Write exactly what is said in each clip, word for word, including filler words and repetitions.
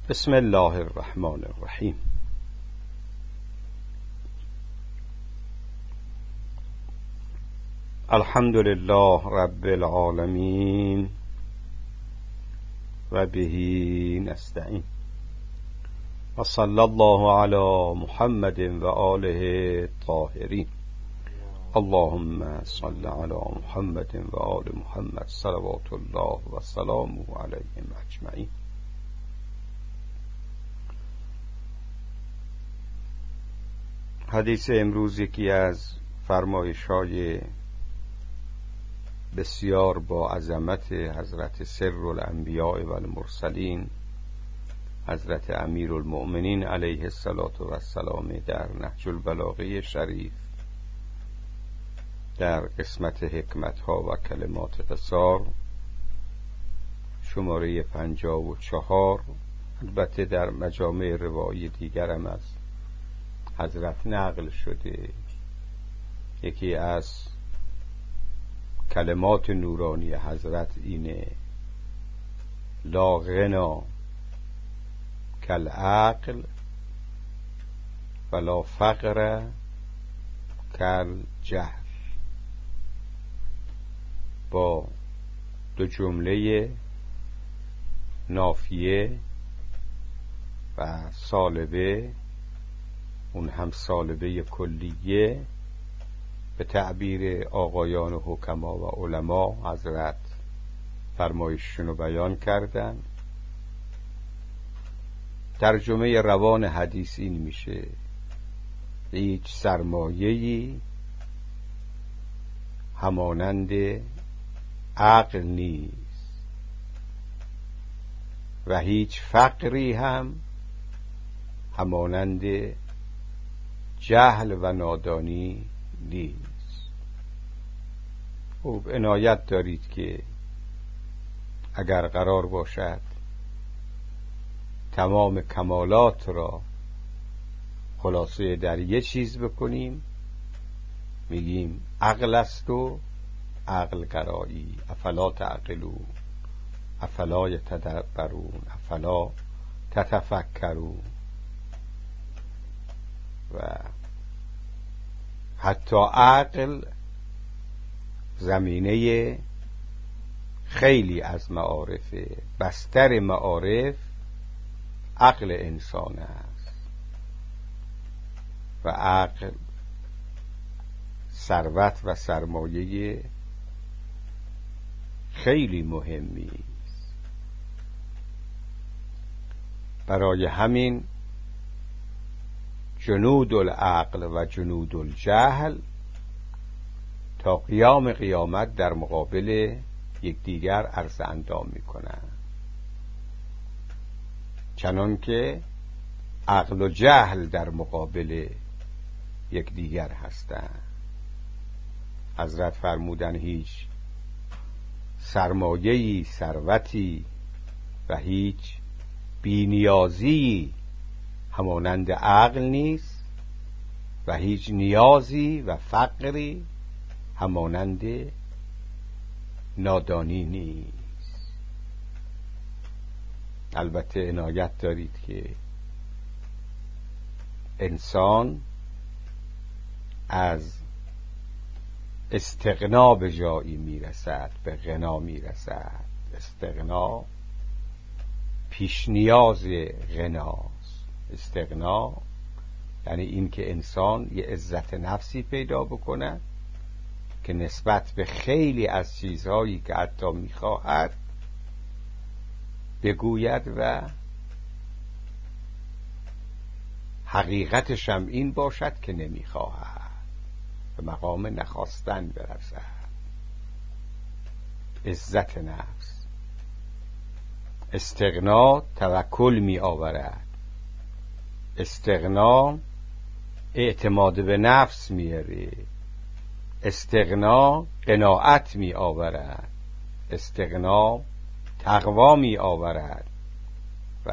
بسم الله الرحمن الرحیم. الحمد لله رب العالمین و به نستعین و صلی الله علی محمد و آله الطاهرین. اللهم صل علی محمد و آل محمد صلوات الله و سلامه علیهم اجمعین. حدیث امروز یکی از فرمایش‌های بسیار با عظمت حضرت سر الانبیاء و المرسلین حضرت امیرالمؤمنین علیه الصلاة و السلام در نهج البلاغه شریف در قسمت حکمت‌ها و کلمات قصار شماره پنجاه و چهار، البته در مجامع روایی دیگرم از حضرت نقل شده. یکی از کلمات نورانی حضرت اینه: لا غنا کالعقل ولا فقر کالجهل. با دو جمله نافیه و سالبه، اون هم سالبه کلیه، به تعبیر آقایان و حکما و علما حضرت فرمایششون رو بیان کردن. ترجمه روان حدیث این میشه: هیچ سرمایه‌ای همانند عقل نیست و هیچ فقری هم همانند جهل و نادانی نیست. خوب عنایت دارید که اگر قرار باشد تمام کمالات را خلاصه در یه چیز بکنیم، میگیم عقل است و عقل گرایی. افلا تعقلون، افلا یتدبرون، افلا تتفکرون. و حتی عقل زمینه خیلی از معارف، بستر معارف عقل انسان است و عقل ثروت و سرمایه خیلی مهمی است. برای همین جنود العقل و جنود الجهل تا قیام قیامت در مقابل یکدیگر عرض اندام میکنند، چنان که عقل و جهل در مقابل یکدیگر هستند. حضرت فرمودن هیچ سرمایه‌ای، ثروتی و هیچ بی‌نیازی همانند عقل نیست و هیچ نیازی و فقری همانند نادانی نیست. البته عنایت دارید که انسان از استغنا به جایی میرسد به غنا میرسد. استغنا پیش نیاز غناست. استغنا یعنی این که انسان یه عزت نفسی پیدا بکنه که نسبت به خیلی از چیزهایی که حتی میخواهد بگوید و حقیقتش هم این باشد که نمیخواهد، به مقام نخواستن برسد. عزت نفس. استغنا توکل می آورد. استغنا اعتماد به نفس میاره. استغنا قناعت می آورد. استغنا تقوا می آورد و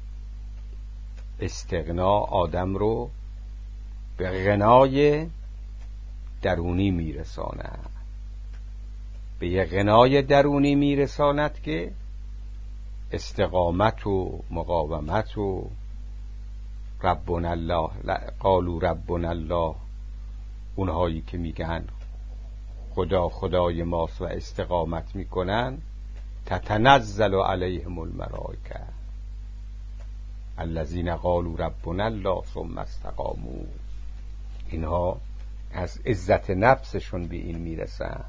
استغنا آدم رو به غنای درونی میرساند، به یه غنای درونی میرساند که استقامت و مقاومت و ربنا الله، قالوا ربنا الله، اونهایی که میگن خدا خدای ماست و استقامت میکنن، تتنزل علیهم الملائکه الذین قالوا ربنا الله ثم استقاموا. اینها از عزت نفسشون به این میرسن،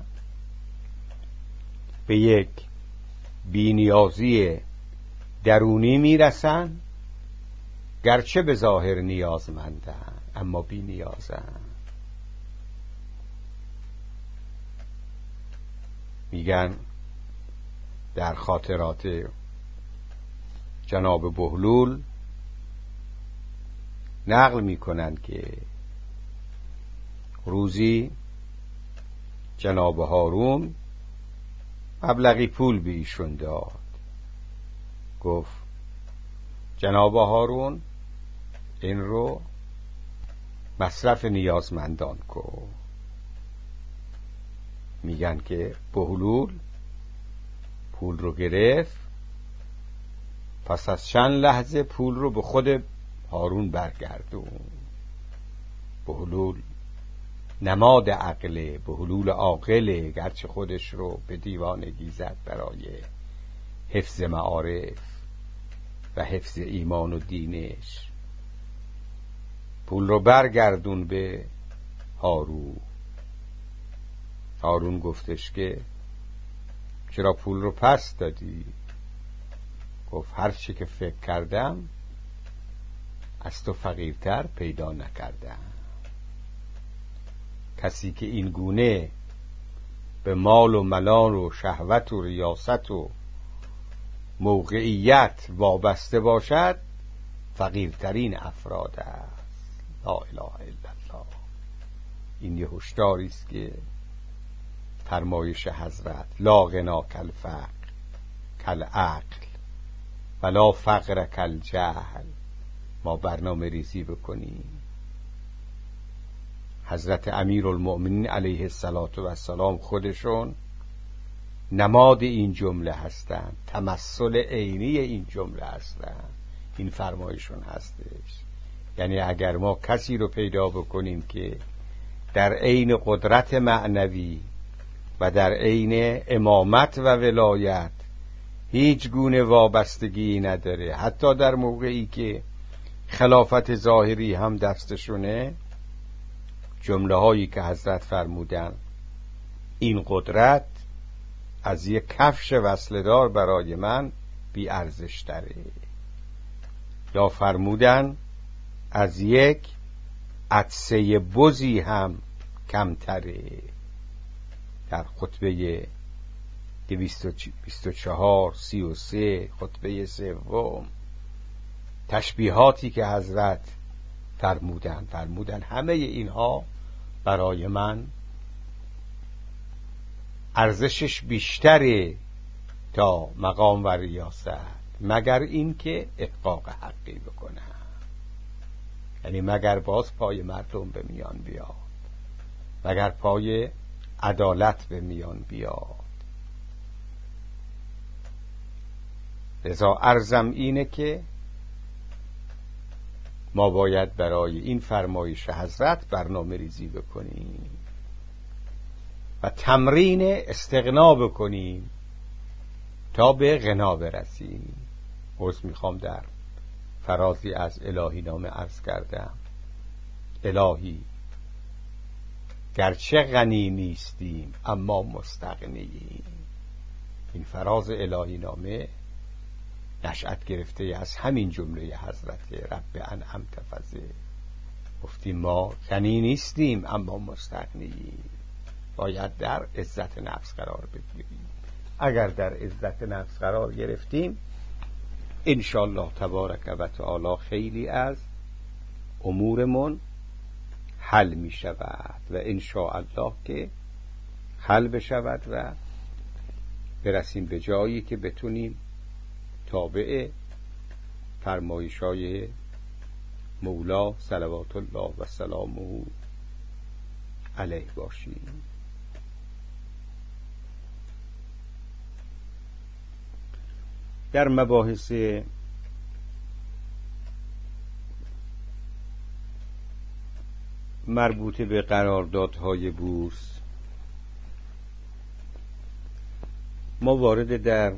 به یک بی‌نیازی درونی میرسن، گرچه به ظاهر نیازمندن اما بی نیازن. میگن در خاطرات جناب بهلول نقل میکنن که روزی جناب هارون مبلغی پول به ایشون داد. گفت جناب هارون این رو مصرف نیازمندان کن. میگن که بهلول پول رو گرفت، پس از چند لحظه پول رو به خود هارون برگردون. بهلول نماد عقله، بهلول عاقله، گرچه خودش رو به دیوانگی زد برای حفظ معارف و حفظ ایمان و دینش. پول رو برگردون به هارون. هارون گفتش که چرا پول رو پس دادی؟ گفت هر چی که فکر کردم از تو فقیرتر پیدا نکردم. کسی که این گونه به مال و ملان و شهوت و ریاست و موقعیت وابسته باشد فقیرترین افراد است. لا اله الا الله. این یه هشداری است که فرمایش حضرت لا غنا کالفقر کالعقل ولا فقر کالجهل ما برنامه ریزی بکنیم. حضرت امیرالمؤمنین علیه السلام خودشون نماد این جمله هستند، تمثل عینی این جمله هستند. این فرمایشون هستش. یعنی اگر ما کسی رو پیدا بکنیم که در عین قدرت معنوی و در عین امامت و ولایت هیچ گونه وابستگی نداره، حتی در موقعی که خلافت ظاهری هم دستشونه، جمله هایی که حضرت فرمودن این قدرت از یک کفش وصلدار برای من بی ارزش تره، یا فرمودن از یک عطسه بزی هم کمتره. در خطبه دویست و چهار سی و سه خطبه سوم تشبیهاتی که حضرت فرمودن فرمودن همه اینها برای من ارزشش بیشتره تا مقام و ریاست، مگر این که احقاق حقی بکنم، یعنی مگر باز پای مردم به میان بیاد، مگر پای عدالت به میان بیاد. لذا عرضم اینه که ما باید برای این فرمایش حضرت برنامه ریزی بکنیم و تمرین استغنا بکنیم تا به غنا برسیم. عرض میخوام در فرازی از الهی نامه عرض کردم: الهی گرچه غنی نیستیم اما مستغنییم. این فراز الهی نامه نشأت گرفته از همین جمله حضرت رب انعمت فضل. گفتیم ما غنی نیستیم اما مستغنییم، باید در عزت نفس قرار بگیریم. اگر در عزت نفس قرار گرفتیم انشاءالله تبارک و تعالی خیلی از امورمون حل می شود و انشاءالله که حل بشود و برسیم به جایی که بتونیم تابع فرمایشای مولا صلوات الله و سلامه علیه باشیم. در مباحث مربوط به قراردادهای بورس ما وارد در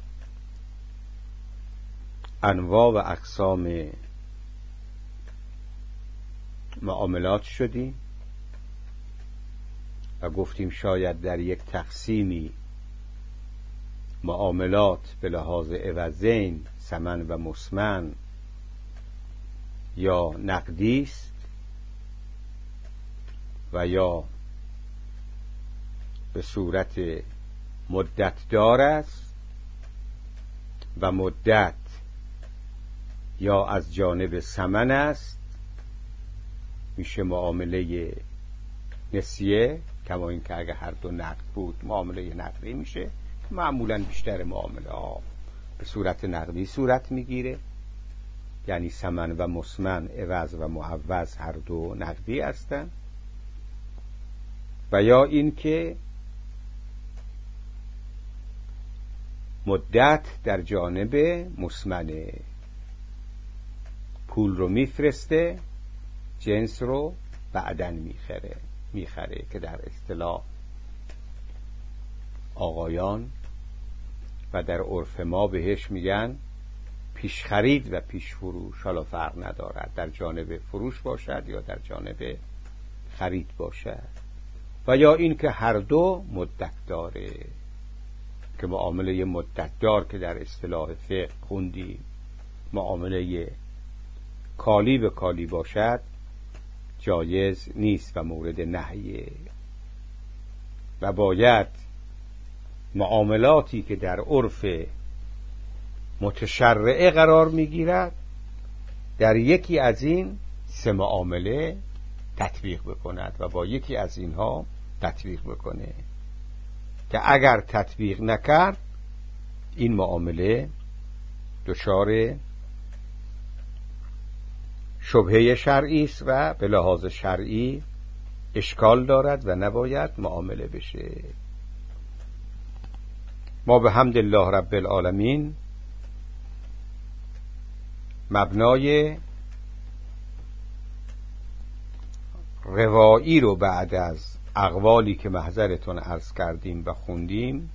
انواع و اقسام معاملات شدیم و گفتیم شاید در یک تقسیمی معاملات به لحاظ عوضین ثمن و مسمن یا نقدی است و یا به صورت مدت دار است و مدت یا از جانب ثمن است، میشه معامله نسیه، کما این که اگه هر دو نقد بود معامله نقدی میشه. معمولا بیشتر معامله ها به صورت نقدی صورت میگیره، یعنی ثمن و مسمن، عوض و معوض هر دو نقدی هستند. و یا این که مدت در جانب مسمنه، پول رو میفرسته، جنس رو بعدن میخره میخره که در اصطلاح آقایان و در عرف ما بهش میگن پیش خرید و پیش فروش. حالا فرق ندارد در جانب فروش باشد یا در جانب خرید باشد. و یا این که هر دو مدت داره، که معامله مدت دار که در اصطلاح فقه خوندیم معامله کالی به کالی باشد جایز نیست و مورد نهیه و باید معاملاتی که در عرف متشرعه قرار میگیرد در یکی از این سه معامله تطبیق بکند و با یکی از اینها تطبیق بکنه، که اگر تطبیق نکرد این معامله دچار شبهه شرعی است و به لحاظ شرعی اشکال دارد و نباید معامله بشه. ما به حمد الله رب العالمین مبنای روایی رو بعد از اقوالی که محضرتون عرض کردیم و خوندیم،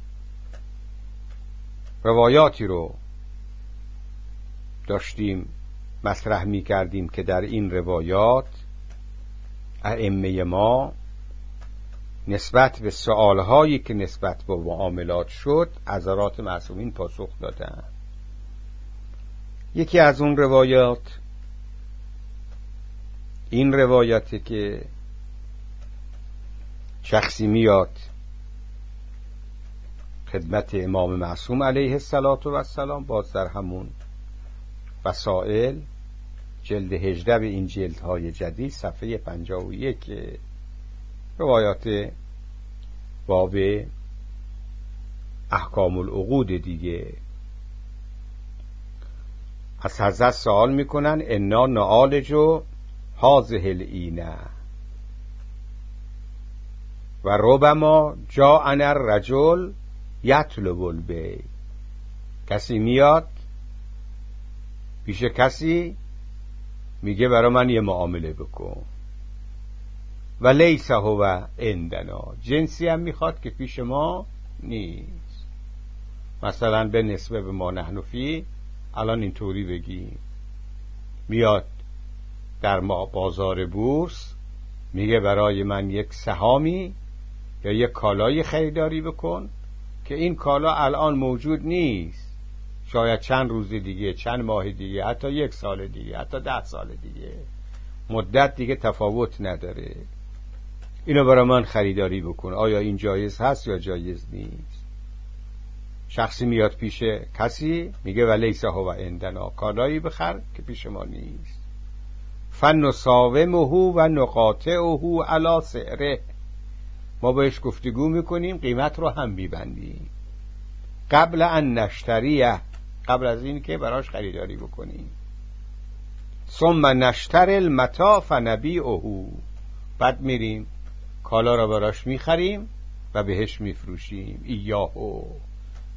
روایاتی رو داشتیم مطرح می کردیم که در این روایات ائمه ما نسبت به سؤالهایی که نسبت به معاملات شد حضرات معصومین پاسخ دادند. یکی از اون روایات این روایاتی که شخصی میاد خدمت امام معصوم علیه السلام، باز در همون وسائل جلد هجده به این جلدهای جدید صفحه پنجاه و یک، روایات باب احکام العقود دیگه، از حضرت سوال میکنن انا نعالج هذه العینه و ربما جاءنا الرجل یطلب البیع. کسی میاد پیش کسی میگه برای من یه معامله بکن و لیس هو عندنا، جنسی هم میخواد که پیش ما نیست. مثلا به نسبه به ما نحن فی، الان اینطوری بگیم، میاد در ما بازار بورس میگه برای من یک سهامی یا یک کالای خریداری بکن که این کالا الان موجود نیست، شاید چند روز دیگه، چند ماه دیگه، حتی یک سال دیگه، حتی ده سال دیگه، مدت دیگه تفاوت نداره، اینو برای من خریداری بکن. آیا این جایز هست یا جایز نیست؟ شخصی میاد پیش کسی میگه ولیس هو عندنا، کالایی بخر که پیش ما نیست. فنساومه و نقاطعه علی سعره، ما بهش گفتگو میکنیم، قیمت رو هم میبندیم قبل ان نشتریه، قبل از این که براش خریداری بکنیم. ثم نشتر المتاع فنبیعه، بعد میریم کالا را براش میخریم و بهش میفروشیم. ایاهو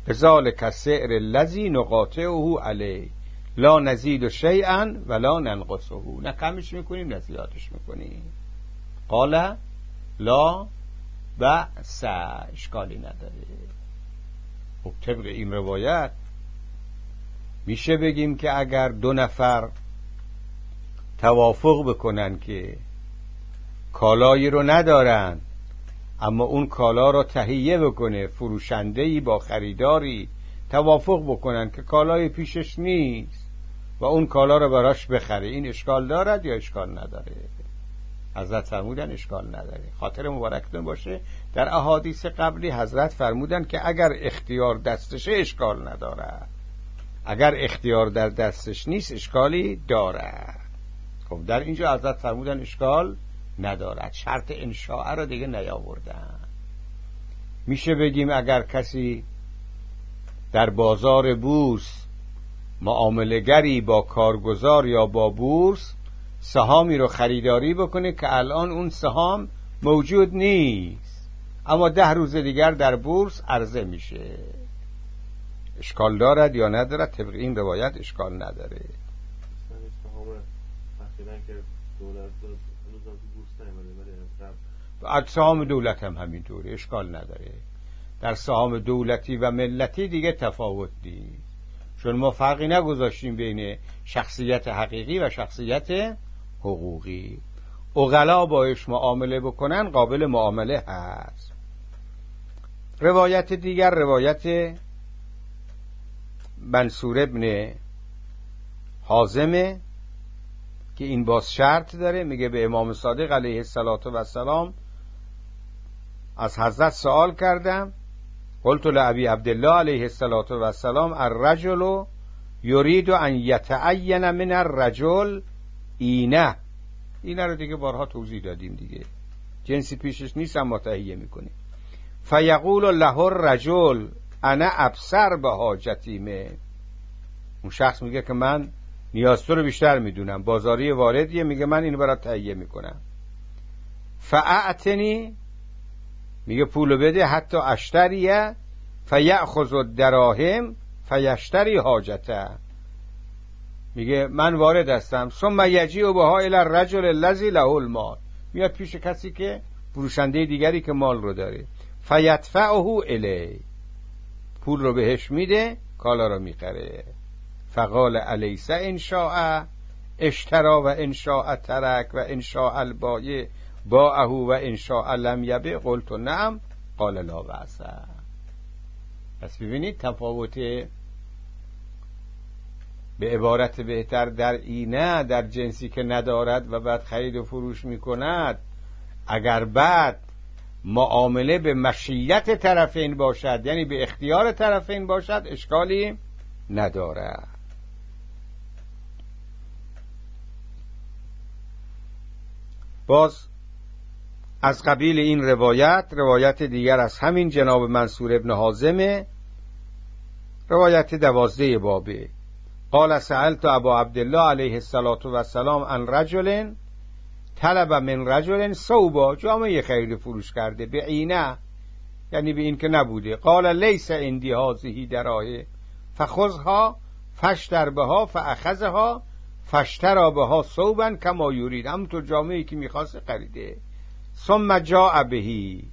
بذالک السعر الذی نقاطعه علیه لا نزید شیئا ولا ننقصه. نه کمش میکنیم نه زیادش میکنیم. قال لا بأس، اشکالی نداره. خب طبق این روایت میشه بگیم که اگر دو نفر توافق بکنن که کالایی رو ندارن اما اون کالا رو تهیه بکنه، فروشنده‌ای با خریداری توافق بکنن که کالای پیشش نیست و اون کالا رو براش بخره، این اشکال دارد یا اشکال نداره؟ حضرت فرمودن اشکال نداره. خاطر مبارکتون باشه در احادیث قبلی حضرت فرمودن که اگر اختیار دستشه اشکال نداره، اگر اختیار در دستش نیست اشکالی داره. خب در اینجا حضرت فرمودن اشکال ندارد، شرط انشاء رو دیگه نیاوردن. میشه بگیم اگر کسی در بازار بورس معامله‌گری با کارگزار یا با بورس سهامی رو خریداری بکنه که الان اون سهام موجود نیست اما ده روز دیگر در بورس عرضه میشه، اشکال دارد یا ندارد؟ طبق این روایت اشکال نداره. از سهام دولت هم همینطوره، اشکال نداره. در سهام دولتی و ملتی دیگه تفاوت نیست، چون ما فرقی نگذاشتیم بین شخصیت حقیقی و شخصیت حقوقی. عقلا باش معامله بکنن قابل معامله هست. روایت دیگر روایت منصور ابن حازمه که این باز شرط داره، میگه به امام صادق علیه السلام از حضرت سوال کردم، قلت لابی عبدالله علیه السلام الرجل یرید ان یتعین من الرجل اینه، اینه رو دیگه بارها توضیح دادیم دیگه، جنسی پیشش نیست اما تهیه میکنه. فیقول له الرجل انا ابصر به حاجتیمه، اون شخص میگه که من نیاز تو رو بیشتر میدونم، بازاری واردیه، میگه من اینو برات تهیه میکنم. فاعتنی، میگه پولو بده حتی اشتریه، فیأخذ الدراهم فیشتری حاجته، میگه من وارد هستم، ثم یجیء بها الی الرجل الذی له المال، میاد پیش کسی که فروشنده دیگری که مال رو داره، فیدفعه الی، پول رو بهش میده، کالا رو میخره. فقال الیس ان شاء اشترا و ان شاء ترک و ان شاء البایع باعه و ان شاء لم یبع، قلت نعم قال لا بأس. پس ببینید تفاوت، به عبارت بهتر در اینه، در جنسی که ندارد و بعد خرید و فروش میکند، اگر بعد معامله به مشیت طرفین باشد، یعنی به اختیار طرفین باشد، اشکالی نداره. باز از قبیل این روایت روایت دیگر از همین جناب منصور ابن حازمه، روایت دوازده بابه، قال سألت ابا عبدالله علیه السلام عن رجل طلب من رجل ثوبا، جامعه خرید فروش کرده، به عینه، یعنی به این که نبوده، قال لیس عندی هذه دراهم فخذها فاشتر بها فاخذها فاشترى بها ثوبا کما یرید، همونطور جامعه‌ای که میخواست خریده. ثم جاء بهی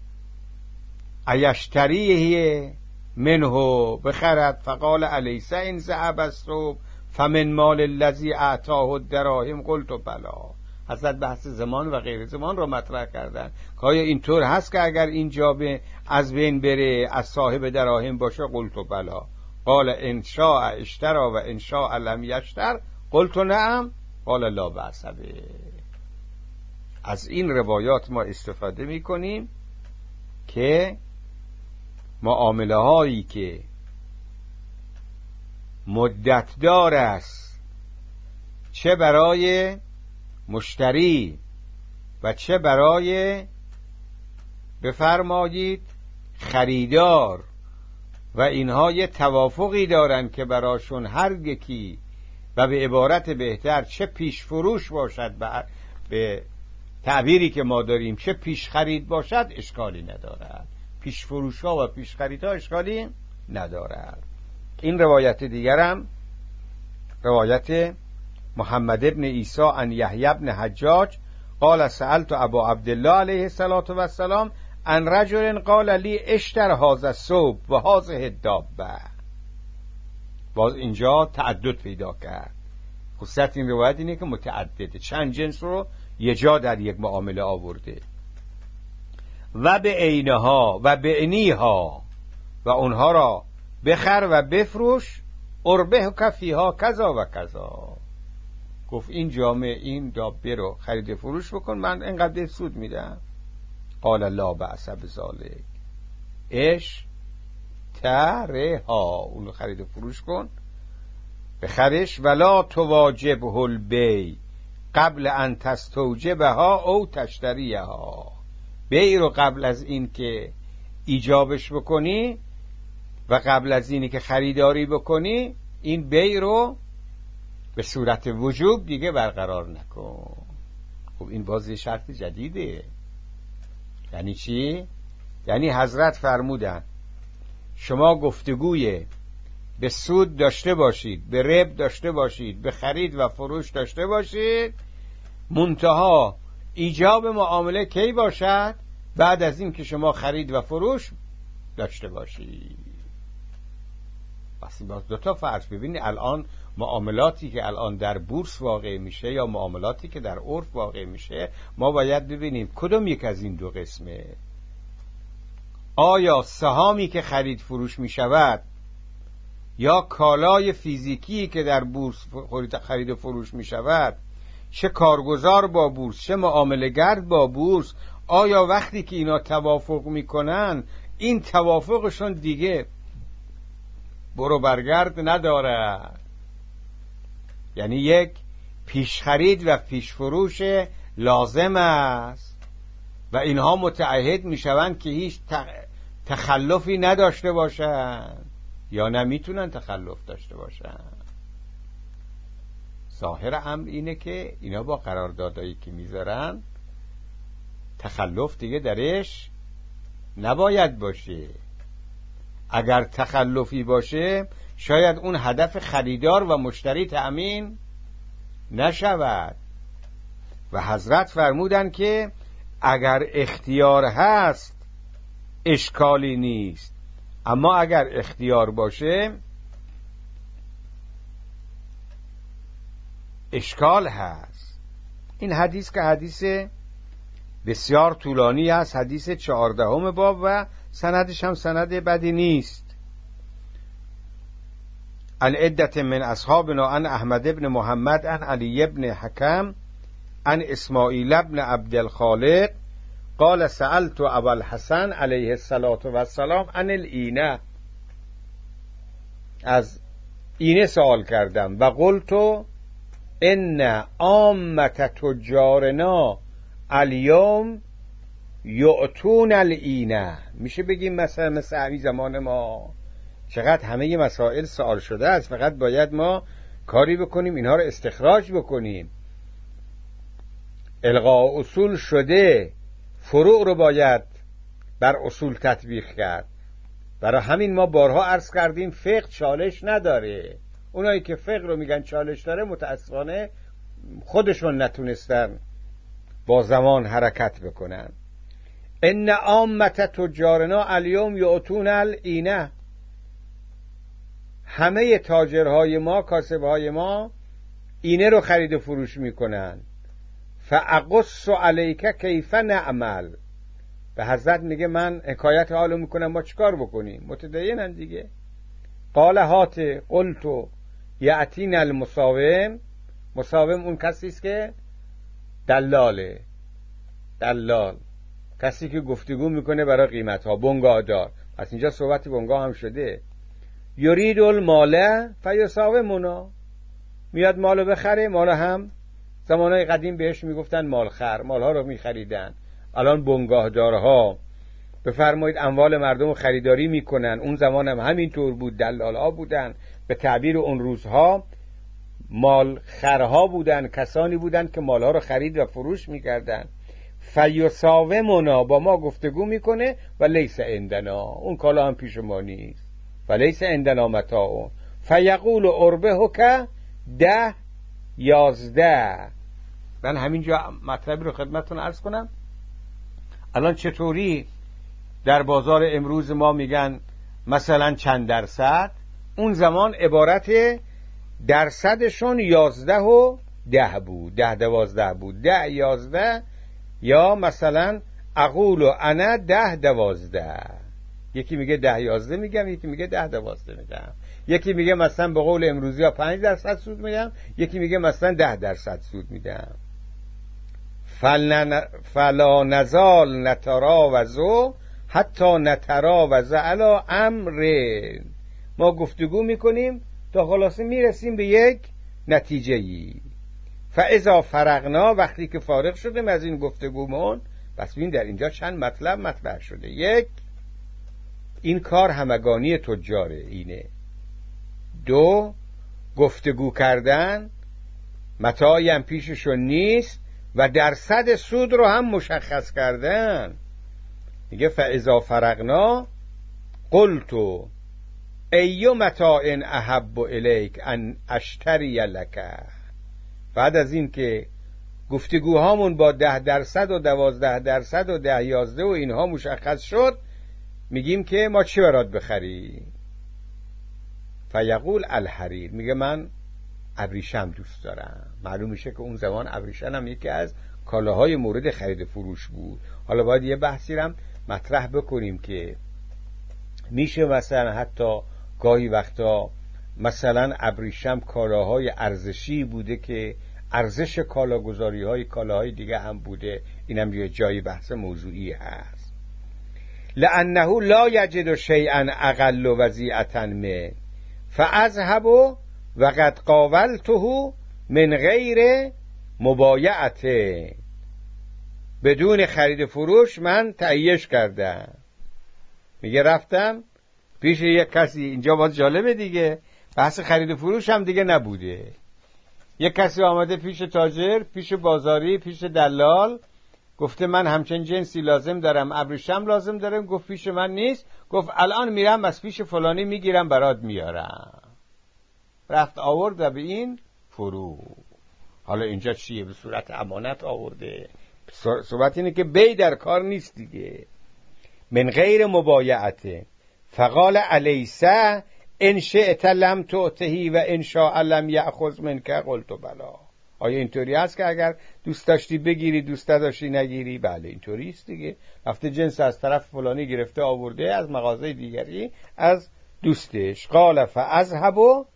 ایشتریه منه، بخرد، فقال الیس ان ذهب الثوب فمن مال الذی اعطاه الدراهم، قلت بلا. حضرت بحث زمان و غیر زمان رو مطرح کردن که آیا اینطور هست که اگر این جامعه از بین بره از صاحب دراهم باشه؟ قلت بلا. قال ان شاء اشترا و ان شاء لم یشتر، قلت نعم قال لا بأس به. از این روایات ما استفاده میکنیم که معامله هایی که مدت دار است، چه برای مشتری و چه برای بفرمایید خریدار، و اینها یه توافقی دارن که براشون هر یکی و به عبارت بهتر چه پیش فروش باشد، به تعبیری که ما داریم چه پیش خرید باشد، اشکالی ندارد. پیش فروش ها و پیش خرید ها اشکالی ندارد. این روایت دیگرم روایت محمد ابن عیسی عن یحیی ابن حجاج قال سألت ابا عبدالله علیه الصلاة و السلام عن رجل قال لی اشتر هذا الثوب و هذه الدابه. باز اینجا تعدد پیدا کرد. خصوصیت این روایت اینه که متعدده، چند جنس رو یه جا در یک معامله آورده. و به عینها و به عنیها، و اونها را بخر و بفروش، اربه کفیها کذا و کذا. گفت این جامعه این دابه رو خرید فروش بکن، من اینقدر سود میدم. قال لا بأس بذلک اش ترها، اونو خرید فروش کن، بخرش. ولا تواجبه البیع قبل ان تستوجبها او تشتریها. بیع رو قبل از این که ایجابش بکنی و قبل از اینی که خریداری بکنی، این بیع رو به صورت وجوب دیگه برقرار نکن. خب این باز یه شرط جدیده. یعنی چی؟ یعنی حضرت فرمودن شما گفتگوی به سود داشته باشید، به ربح داشته باشید، به خرید و فروش داشته باشید، منتها ایجاب معامله کی باشد؟ بعد از این که شما خرید و فروش داشته باشید. پس باز دوتا فرض. ببینید الان معاملاتی که الان در بورس واقع میشه یا معاملاتی که در عرف واقع میشه، ما باید ببینیم کدوم یک از این دو قسمه. آیا سهامی که خرید فروش میشود یا کالای فیزیکی که در بورس خرید و فروش میشود، چه کارگزار با بورس چه معامله گرد با بورس، آیا وقتی که اینا توافق میکنن این توافقشون دیگه برو برگرد نداره؟ یعنی یک پیش خرید و پیش فروش لازم است و اینها متعهد میشوند که هیچ تخلفی نداشته باشند یا نمیتونن تخلف داشته باشند. ظاهر امر اینه که اینا با قراردادایی که میذارن تخلف دیگه درش نباید باشه. اگر تخلفی باشه شاید اون هدف خریدار و مشتری تأمین نشود. و حضرت فرمودن که اگر اختیار هست اشکالی نیست، اما اگر اختیار باشه اشکال هست. این حدیث که حدیث بسیار طولانی است، حدیث چهاردهم باب و سندش هم سند بدی نیست. العدة من اصحابنا عن احمد ابن محمد عن علی ابن حکم عن اسماعیل ابن عبد الخالق قال سألت ابا الحسن علیه الصلاة و السلام عن العینه. از اینه سوال کردم و قلت ان عامة تجارنا الیوم یعطون العینه. میشه بگیم مثلا مثل همین زمان ما چقدر همه مسائل سوال شده است، فقط باید ما کاری بکنیم اینها رو استخراج بکنیم. الغاء اصول شده، فروع رو باید بر اصول تطبیق کرد. برای همین ما بارها عرض کردیم فقه چالش نداره. اونایی که فقه رو میگن چالش داره متاسفانه خودشون نتونستن با زمان حرکت بکنن. ان عامة تجارنا الیوم یعطون العینه. همه تاجرهای ما، کاسبهای ما اینه رو خرید و فروش میکنن. فاقص علیک کیف نعمل. به حضرت میگه من حکایت حالو میکنم ما چیکار بکنیم؟ متدینن دیگه. قال هات قلت یأتین المساوم. مساوم اون کسی است که دلاله، دلال کسی که گفتگو میکنه برای قیمت ها، بنگاه دار. پس اینجا صحبت بنگاه هم شده. یرید المال فیساومنا، میاد مالو بخره. مال هم زمانهای قدیم بهش میگفتن مالخر، مالها رو میخریدن. الان بنگاهدارها بفرمایید اموال مردم رو خریداری میکنن. اون زمان هم همینطور بود، دلال ها بودن. به تعبیر اون روزها مالخرها بودن، کسانی بودن که مالها رو خرید و فروش میکردن. فیساومنا، با ما گفتگو میکنه و لیس عندنا، اون کالا هم پیش ما نیست. فلیس عندنا متاع فیقول اربحک ده یازده. من همینجا مطلبی رو خدمتتون عرض کنم. الان چطوری در بازار امروز ما میگن مثلا چند درصد، اون زمان عبارت درصدشون یازده و ده بود، ده دوازده بود، ده یازده، یا مثلا اقول و انا ده دوازده. یکی میگه ده یازده میگم، یکی میگه ده دوازده میگم، یکی میگه مثلا به قول امروزی ها پنج درصد سود میدم، یکی میگه مثلا ده درصد سود میدم. فلا نزال نتراوزو حتی نتراوز علی امر. ما گفتگو میکنیم تا خلاصه میرسیم به یک نتیجه ای. فاذا فرغنا، وقتی که فارغ شدیم از این گفتگومون، پس ببین در اینجا چند مطلب مطرح شده. یک، این کار همگانی تجاره اینه. دو، گفتگو کردن متاعی هم پیششون نیست و درصد سود رو هم مشخص کردن. میگه فاذا فرغنا قلت ای متاع احب الیک ان اشتری لک. بعد از این که گفتگوهامون با ده درصد و دوازده درصد و ده یازده و اینها مشخص شد، میگیم که ما چی برات بخری؟ فیقول الحریر، میگه من ابریشم دوست دارم. معلوم میشه که اون زمان ابریشم هم یکی از کالاهای مورد خرید فروش بود. حالا باید یه بحثی رو مطرح بکنیم که میشه مثلا حتی گاهی وقتا مثلا ابریشم کالاهای ارزشی بوده که ارزش کالاگذاری های کالاهای دیگه هم بوده. اینم یه جایی بحث موضوعی هست. لانه لا یجد شیئا اقل وضیعة من فاذهب وقد قاولته من غیر مبایعته. بدون خرید فروش من تهیهش کردم. میگه رفتم پیش یک کسی، اینجا باز جالبه دیگه، بحث خرید فروش هم دیگه نبوده. یک کسی آمده پیش تاجر، پیش بازاری، پیش دلال، گفته من همچین جنسی لازم دارم، ابریشم لازم دارم. گفت پیش من نیست. گفت الان میرم از پیش فلانی میگیرم برات میارم. رفت آورد و به این فرو. حالا اینجا چیه؟ به صورت امانت آورده. صحبت اینه که بی در کار نیست دیگه. من غیر مبایعته. فقال الیسا ان شئت لم تعطه و ان شاء لم یأخذ منک قلت بلا. آیا اینطوری است که اگر دوست داشتی بگیری، دوست نداشتی نگیری؟ بله اینطوری است دیگه. رفته جنس از طرف فلانی گرفته آورده از مغازه دیگری از دوستش. قال فاذهب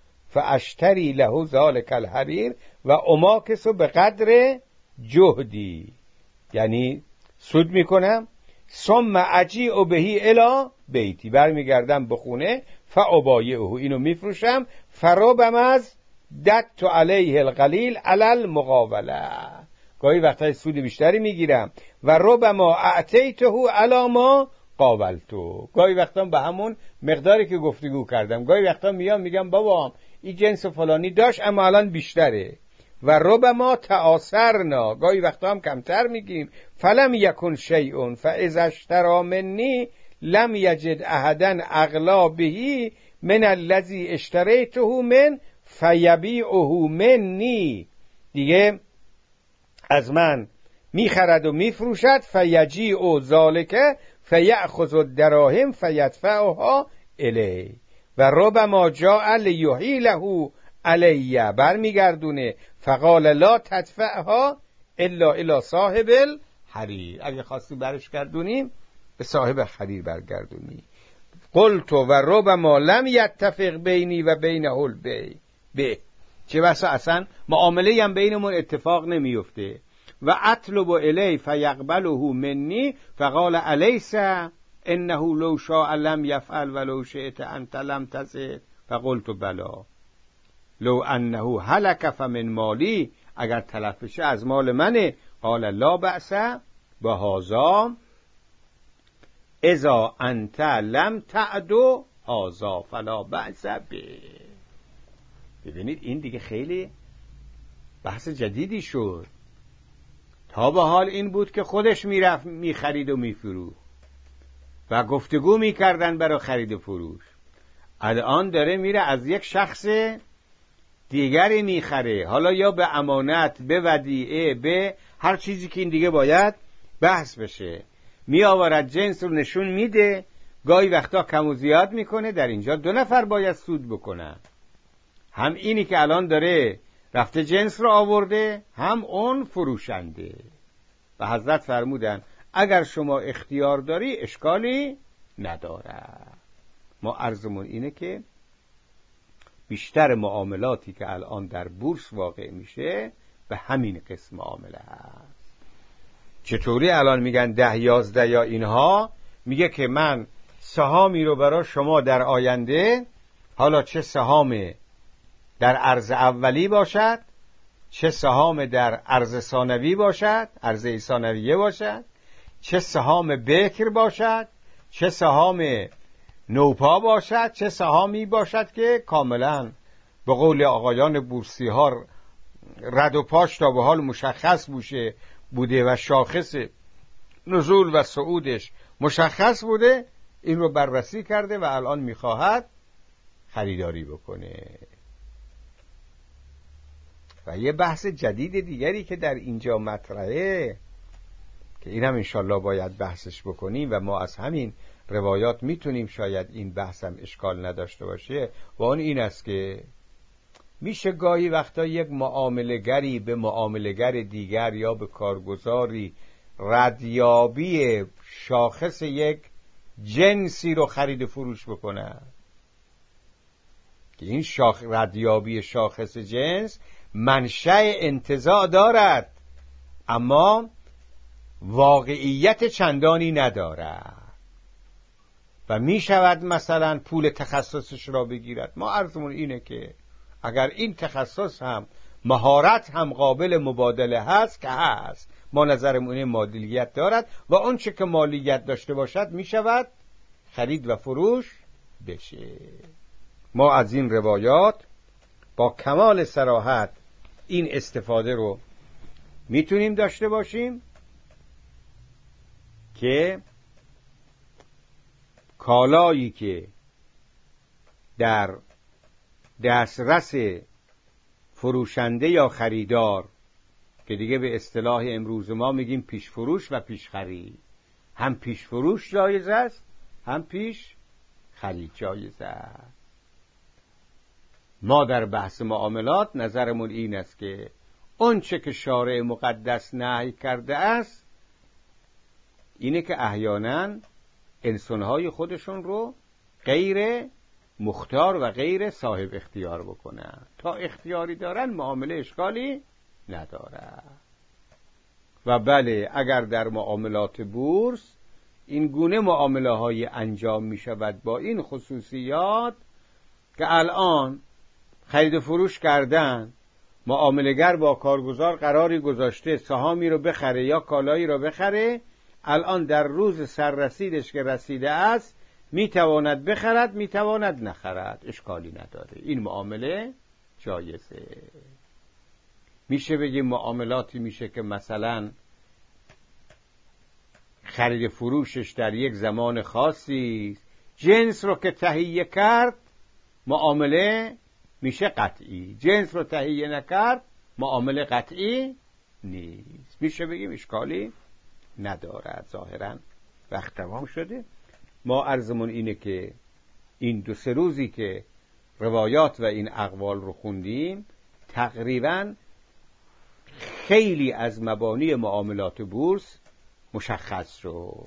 فاشتری له ذلک الحریر و اماکس به قدر جهدی، یعنی سود میکنم ثم اجیء بهی الی بیتی، برمیگردم به خونه فابایعه، اینو میفروشم. فربما از دت علیه القلیل علی المقاوله، گاهی وقتا سود بیشتری میگیرم. و ربما اعطیته علی ما قاولتو، گاهی وقتا به همون مقداری که گفتگو کردم. گاهی وقتا میام میگم بابا این جنس فلانی داشت اما الان بیشتره. و ربما تعاصرنا، گاهی وقتا هم کمتر میگیم. فلم یکن شیء فاذا اشتری منی لم یجد احدا اغلا بهی من الذی اشتریته من فیبیعه منی. دیگه از من میخرد و میفروشد. فیجیع ذالک فیأخذ الدراهم فیدفعها الی و ربما جاء لیحیله علی، برمیگردونه. فقال لا تدفعها الا الی صاحب الحریر، اگه خواستی برش گردونیم به صاحب حریر برگردونی. قلت و ربما لم یتفق بینی و بینه البیع به، چه بسا اصلا معامله هم بینمون اتفاق نمیفته. و اطلب الی فیقبله منی فقال الیس انه لو شاء لم یفعل ولو شئت انت لم تزد فقلت بلا لو انه هلك فمن مالی، اگر تلف بشه از مال منه. قال لا بأس بهذا اذا انت لم تعدو هذا فلا بأس به. ببینید این دیگه خیلی بحث جدیدی شد. تا به حال این بود که خودش میرفت میخرید و میفروخت و گفتگو میکردن برای خرید و فروش. الان داره میره از یک شخص دیگری میخره، حالا یا به امانت، به ودیعه، به هر چیزی که این دیگه باید بحث بشه، می آورد جنس رو نشون میده، گاهی وقتا کم و زیاد میکنه. در اینجا دو نفر باید سود بکنن، هم اینی که الان داره رفته جنس رو آورده، هم اون فروشنده. و حضرت فرمودن اگر شما اختیار داری اشکالی نداره. ما عرضمون اینه که بیشتر معاملاتی که الان در بورس واقع میشه به همین قسم معامله هست. چطوری الان میگن ده یازده یا اینها، میگه که من سهامی رو برای شما در آینده، حالا چه سهام در ارز اولی باشد، چه سهام در ارز ثانوی باشد، ارز ثانویه باشد، چه سهام بکر باشد، چه سهام نوپا باشد، چه سهامی باشد که کاملا به قول آقایان بورسی ها رد و پاش تا به حال مشخص بوده بوده و شاخص نزول و صعودش مشخص بوده، این رو بررسی کرده و الان میخواهد خریداری بکنه. و یه بحث جدید دیگری که در اینجا مطرحه که این هم انشالله باید بحثش بکنیم و ما از همین روایات میتونیم شاید این بحث هم اشکال نداشته باشه، و اون این است که میشه گاهی وقتا یک معامله‌گری به معامله‌گر دیگر یا به کارگزاری ردیابی شاخص یک جنسی رو خرید و فروش بکنه که این شاخ ردیابی شاخص جنس منشأ انتزاع دارد اما واقعیت چندانی ندارد و می شود مثلا پول تخصصش را بگیرد. ما عرضمون اینه که اگر این تخصص هم مهارت هم قابل مبادله هست که هست، ما نظرمون این مالیت دارد و اون چه که مالیت داشته باشد می شود خرید و فروش بشه. ما از این روایات با کمال صراحت این استفاده رو میتونیم داشته باشیم که کالایی که در دسترس فروشنده یا خریدار، که دیگه به اصطلاح امروز ما میگیم پیش فروش و پیش خرید، هم پیش فروش جایز است هم پیش خرید جایز است. ما در بحث معاملات نظرمون این است که اون چه که شارع مقدس نهی کرده است اینه که احیانا انسانهای خودشون رو غیر مختار و غیر صاحب اختیار بکنن. تا اختیاری دارن معامله اشکالی نداره. و بله اگر در معاملات بورس این گونه معامله های انجام می شود با این خصوصیات که الان خرید و فروش کردن، معامله‌گر با کارگزار قراری گذاشته سهامی رو بخره یا کالایی رو بخره، الان در روز سررسیدش که رسیده است میتواند بخرد میتواند نخرد، اشکالی نداره، این معامله جایزه. میشه بگیم معاملاتی میشه که مثلا خرید فروشش در یک زمان خاصی جنس رو که تهیه کرد معامله میشه قطعی، جنس رو تهیه نکرد معامله قطعی نیست. میشه بگیم اشکالی ندارد. ظاهرا وقت تمام شده. ما عرضمون اینه که این دو سه روزی که روایات و این اقوال رو خوندیم تقریبا خیلی از مبانی معاملات بورس مشخص شد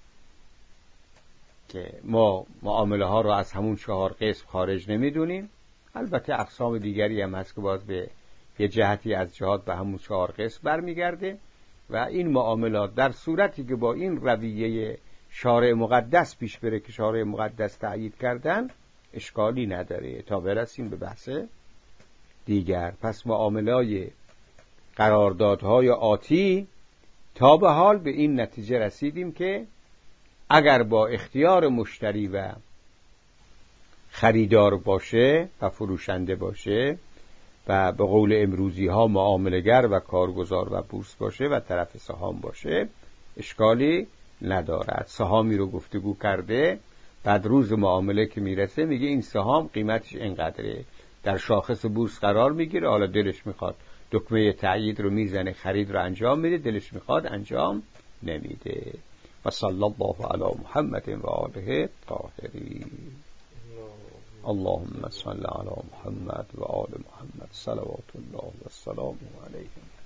که ما معامله ها رو از همون چهار قسم خارج نمیدونیم. البته اقسام دیگری هم هست که باز به یه جهتی از جهات به همون چهار قسم برمیگرده و این معاملات در صورتی که با این رویه شارع مقدس پیش بره که شارع مقدس تأیید کردن اشکالی نداره تا برسیم به بحث دیگر. پس معاملای قراردادهای آتی تا به حال به این نتیجه رسیدیم که اگر با اختیار مشتری و خریدار باشه و فروشنده باشه و به قول امروزی ها معامله‌گر و کارگزار و بورس باشه و طرف سهام باشه اشکالی ندارد. سهامی رو گفتگو کرده بعد روز معامله که میرسه میگه این سهام قیمتش اینقدره، در شاخص بورس قرار میگیره، حالا دلش میخواد دکمه تایید رو میزنه، خرید رو انجام میده، دلش میخواد انجام نمیده. و صلی الله علی محمد و آله الطاهرین. اللهم صل علی محمد و آل محمد صلوات الله و سلامه علیهم.